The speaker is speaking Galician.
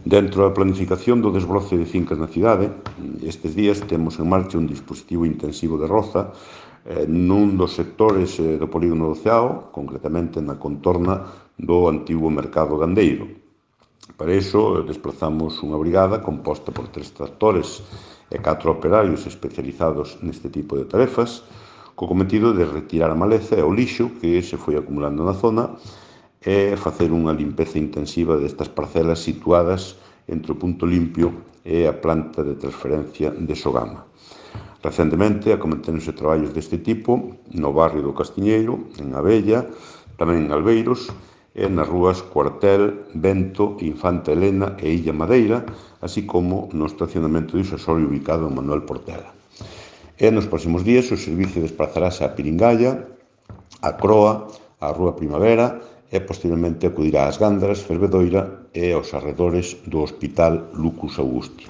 Dentro da planificación do desbroce de fincas na cidade, estes días temos en marcha un dispositivo intensivo de roza nun dos sectores do polígono do Ceao, concretamente na contorna do antigo mercado gandeiro. Para iso, desplazamos unha brigada composta por 3 tractores e 4 operarios especializados neste tipo de tarefas, co cometido de retirar a maleza e o lixo que se foi acumulando na zona e facer unha limpeza intensiva destas parcelas situadas entre o punto limpio e a planta de transferencia de Sogama. Recentemente acometéronse traballos deste tipo no barrio do Castiñeiro, en Abella, tamén en Albeiros, e nas rúas Cuartel, Vento, Infanta Elena e Illa Madeira, así como no estacionamento de Usasorio ubicado en Manuel Portela. E nos próximos días o servicio desplazarase a Piringalla, a Croa, a Rúa Primavera e posteriormente acudirá ás Gándaras, Fervedoira e aos arredores do Hospital Lucus Augusti.